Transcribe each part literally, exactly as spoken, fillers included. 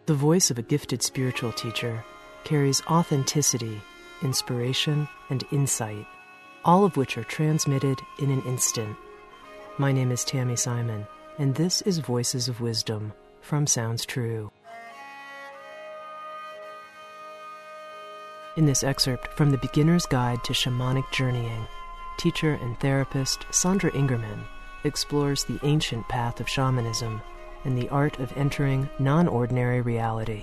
The voice of a gifted spiritual teacher carries authenticity, inspiration, and insight, all of which are transmitted in an instant. My name is Tammy Simon, and this is Voices of Wisdom from Sounds True. In this excerpt from The Beginner's Guide to Shamanic Journeying, teacher and therapist Sandra Ingerman explores the ancient path of shamanism and the art of entering non-ordinary reality.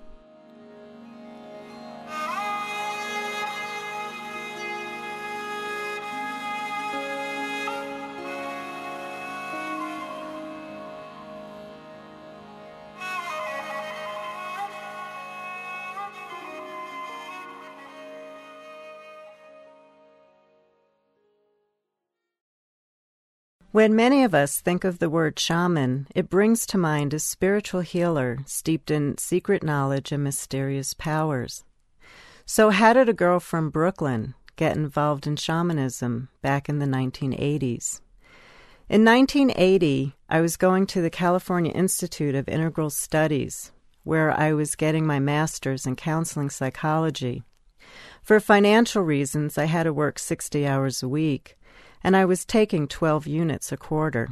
When many of us think of the word shaman, it brings to mind a spiritual healer steeped in secret knowledge and mysterious powers. So how did a girl from Brooklyn get involved in shamanism back in the nineteen eighties? In nineteen eighty, I was going to the California Institute of Integral Studies, where I was getting my master's in counseling psychology. For financial reasons, I had to work sixty hours a week, and I was taking twelve units a quarter.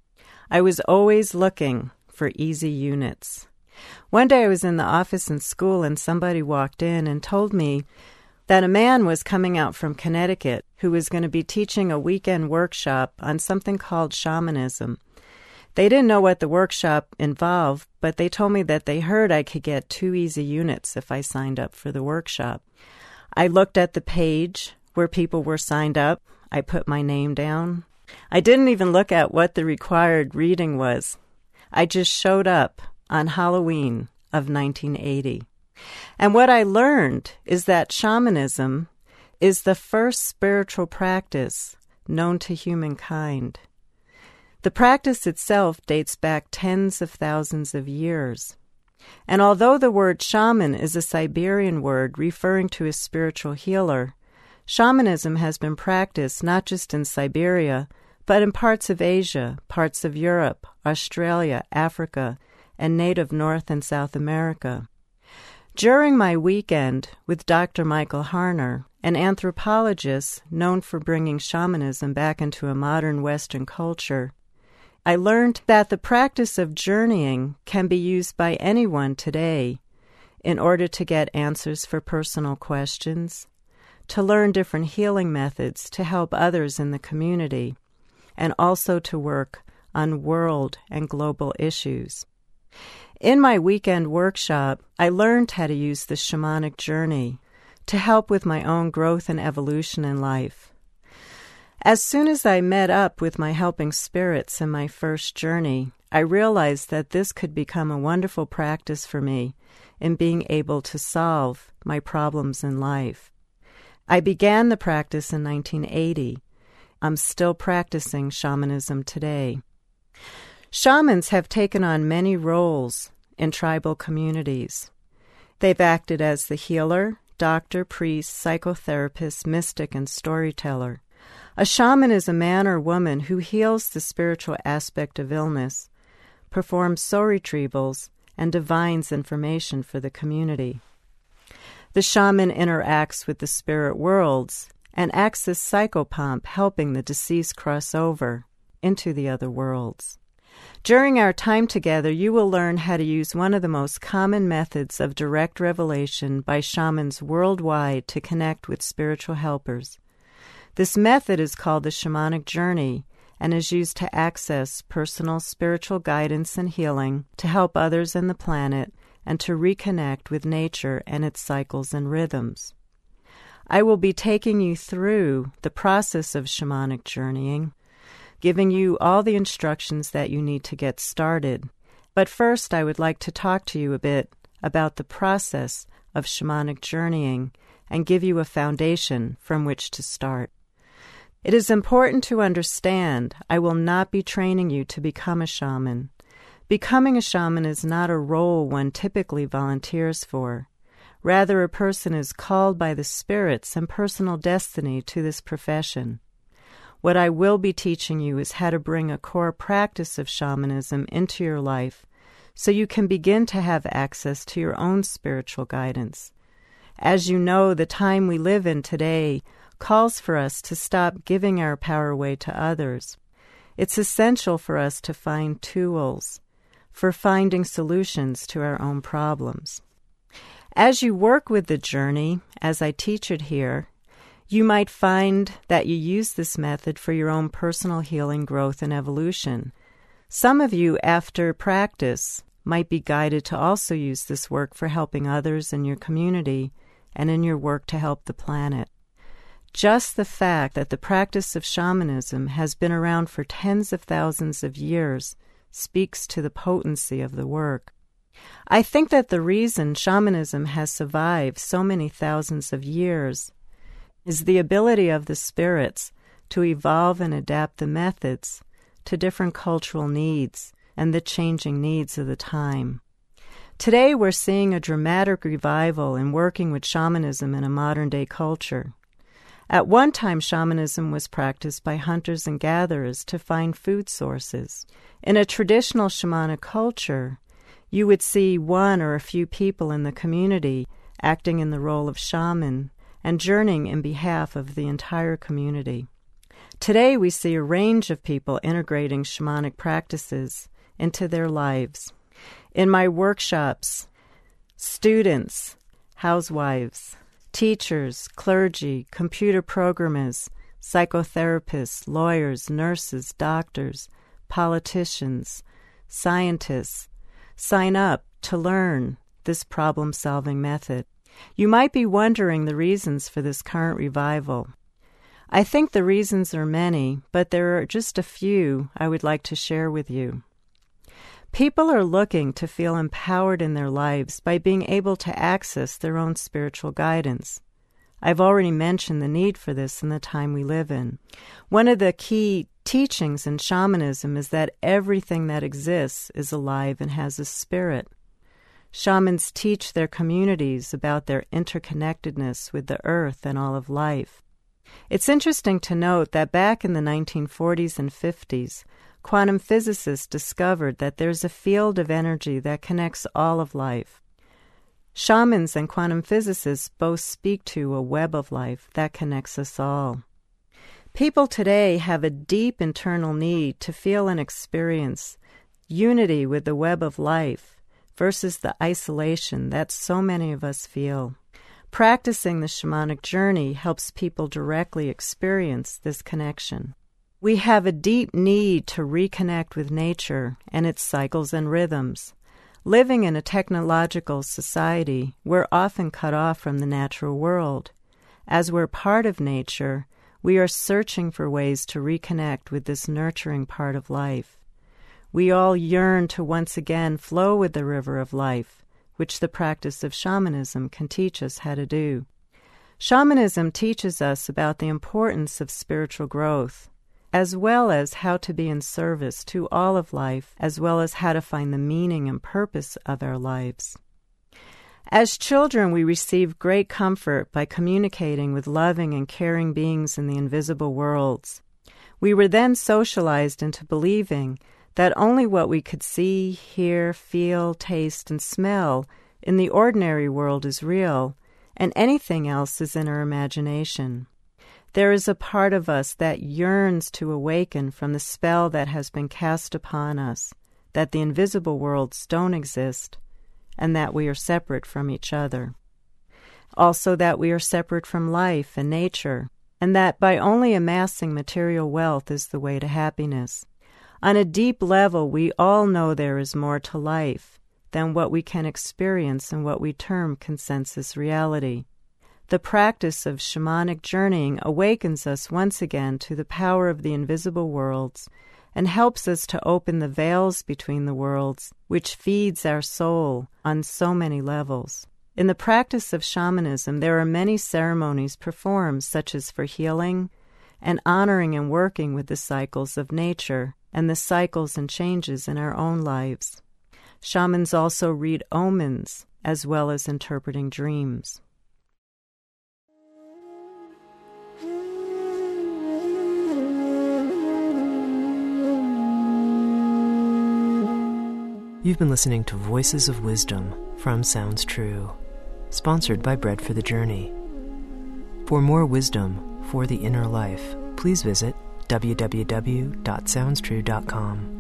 I was always looking for easy units. One day I was in the office in school and somebody walked in and told me that a man was coming out from Connecticut who was going to be teaching a weekend workshop on something called shamanism. They didn't know what the workshop involved, but they told me that they heard I could get two easy units if I signed up for the workshop. I looked at the page where people were signed up. I put my name down. I didn't even look at what the required reading was. I just showed up on Halloween of nineteen eighty. And what I learned is that shamanism is the first spiritual practice known to humankind. The practice itself dates back tens of thousands of years. And although the word shaman is a Siberian word referring to a spiritual healer, shamanism has been practiced not just in Siberia, but in parts of Asia, parts of Europe, Australia, Africa, and native North and South America. During my weekend with Doctor Michael Harner, an anthropologist known for bringing shamanism back into a modern Western culture, I learned that the practice of journeying can be used by anyone today in order to get answers for personal questions, to learn different healing methods to help others in the community, and also to work on world and global issues. In my weekend workshop, I learned how to use the shamanic journey to help with my own growth and evolution in life. As soon as I met up with my helping spirits in my first journey, I realized that this could become a wonderful practice for me in being able to solve my problems in life. I began the practice in nineteen eighty. I'm still practicing shamanism today. Shamans have taken on many roles in tribal communities. They've acted as the healer, doctor, priest, psychotherapist, mystic, and storyteller. A shaman is a man or woman who heals the spiritual aspect of illness, performs soul retrievals, and divines information for the community. The shaman interacts with the spirit worlds and acts as psychopomp, helping the deceased cross over into the other worlds. During our time together, you will learn how to use one of the most common methods of direct revelation by shamans worldwide to connect with spiritual helpers. This method is called the shamanic journey and is used to access personal spiritual guidance and healing, to help others and the planet, and to reconnect with nature and its cycles and rhythms. I will be taking you through the process of shamanic journeying, giving you all the instructions that you need to get started. But first, I would like to talk to you a bit about the process of shamanic journeying and give you a foundation from which to start. It is important to understand I will not be training you to become a shaman. Becoming a shaman is not a role one typically volunteers for. Rather, a person is called by the spirits and personal destiny to this profession. What I will be teaching you is how to bring a core practice of shamanism into your life so you can begin to have access to your own spiritual guidance. As you know, the time we live in today calls for us to stop giving our power away to others. It's essential for us to find tools for finding solutions to our own problems. As you work with the journey, as I teach it here, you might find that you use this method for your own personal healing, growth, and evolution. Some of you, after practice, might be guided to also use this work for helping others in your community and in your work to help the planet. Just the fact that the practice of shamanism has been around for tens of thousands of years speaks to the potency of the work. I think that the reason shamanism has survived so many thousands of years is the ability of the spirits to evolve and adapt the methods to different cultural needs and the changing needs of the time. Today we're seeing a dramatic revival in working with shamanism in a modern-day culture. At one time, shamanism was practiced by hunters and gatherers to find food sources. In a traditional shamanic culture, you would see one or a few people in the community acting in the role of shaman and journeying in behalf of the entire community. Today, we see a range of people integrating shamanic practices into their lives. In my workshops, students, housewives, teachers, clergy, computer programmers, psychotherapists, lawyers, nurses, doctors, politicians, scientists sign up to learn this problem-solving method. You might be wondering the reasons for this current revival. I think the reasons are many, but there are just a few I would like to share with you. People are looking to feel empowered in their lives by being able to access their own spiritual guidance. I've already mentioned the need for this in the time we live in. One of the key teachings in shamanism is that everything that exists is alive and has a spirit. Shamans teach their communities about their interconnectedness with the earth and all of life. It's interesting to note that back in the nineteen forties and fifties, quantum physicists discovered that there's a field of energy that connects all of life. Shamans and quantum physicists both speak to a web of life that connects us all. People today have a deep internal need to feel and experience unity with the web of life versus the isolation that so many of us feel. Practicing the shamanic journey helps people directly experience this connection. We have a deep need to reconnect with nature and its cycles and rhythms. Living in a technological society, we're often cut off from the natural world. As we're part of nature, we are searching for ways to reconnect with this nurturing part of life. We all yearn to once again flow with the river of life, which the practice of shamanism can teach us how to do. Shamanism teaches us about the importance of spiritual growth, as well as how to be in service to all of life, as well as how to find the meaning and purpose of our lives. As children, we receive great comfort by communicating with loving and caring beings in the invisible worlds. We were then socialized into believing that only what we could see, hear, feel, taste, and smell in the ordinary world is real, and anything else is in our imagination. There is a part of us that yearns to awaken from the spell that has been cast upon us, that the invisible worlds don't exist, and that we are separate from each other. Also that we are separate from life and nature, and that by only amassing material wealth is the way to happiness. On a deep level, we all know there is more to life than what we can experience in what we term consensus reality. The practice of shamanic journeying awakens us once again to the power of the invisible worlds and helps us to open the veils between the worlds, which feeds our soul on so many levels. In the practice of shamanism, there are many ceremonies performed, such as for healing and honoring and working with the cycles of nature and the cycles and changes in our own lives. Shamans also read omens, as well as interpreting dreams. You've been listening to Voices of Wisdom from Sounds True, sponsored by Bread for the Journey. For more wisdom for the inner life, please visit w w w dot sounds true dot com.